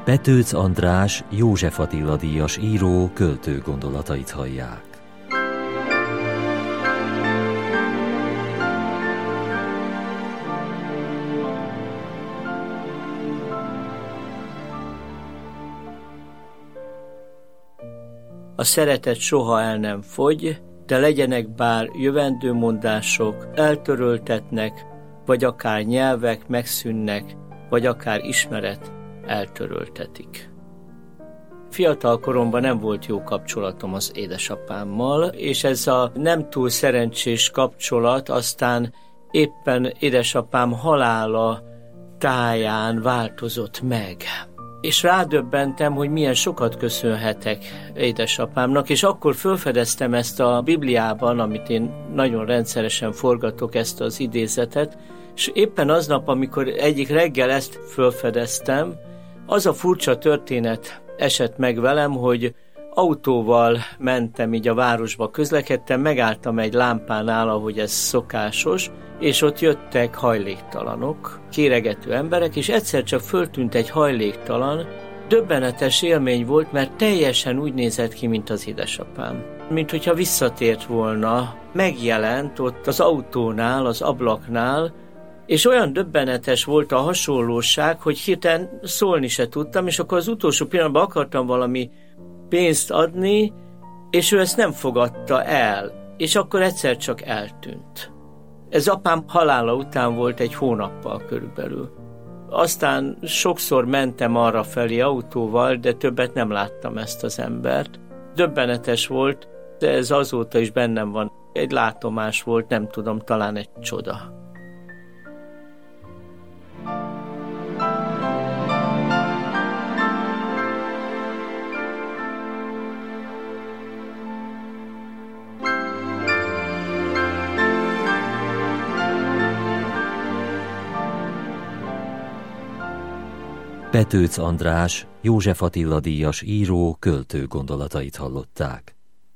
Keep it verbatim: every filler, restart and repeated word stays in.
Petőc András, József Attila díjas író költő gondolatait hallják. A szeretet soha el nem fogy, de legyenek bár jövendőmondások, eltöröltetnek, vagy akár nyelvek megszűnnek, vagy akár ismeret eltöröltetik. Fiatal koromban nem volt jó kapcsolatom az édesapámmal, és ez a nem túl szerencsés kapcsolat aztán éppen édesapám halála táján változott meg. És rádöbbentem, hogy milyen sokat köszönhetek édesapámnak, és akkor felfedeztem ezt a Bibliában, amit én nagyon rendszeresen forgatok, ezt az idézetet, és éppen aznap, amikor egyik reggel ezt felfedeztem, az a furcsa történet esett meg velem, hogy autóval mentem, így a városba közlekedtem, megálltam egy lámpánál, ahogy ez szokásos, és ott jöttek hajléktalanok, kéregető emberek, és egyszer csak föltűnt egy hajléktalan. Döbbenetes élmény volt, mert teljesen úgy nézett ki, mint az édesapám. Mint hogyha visszatért volna, megjelent ott az autónál, az ablaknál, és olyan döbbenetes volt a hasonlóság, hogy hirtelen szólni se tudtam, és akkor az utolsó pillanatban akartam valami pénzt adni, és ő ezt nem fogadta el, és akkor egyszer csak eltűnt. Ez apám halála után volt egy hónappal körülbelül. Aztán sokszor mentem arra felé autóval, de többet nem láttam ezt az embert. Döbbenetes volt, de ez azóta is bennem van. Egy látomás volt, nem tudom, talán egy csoda. Petőc András, József Attila díjas író költő gondolatait hallották.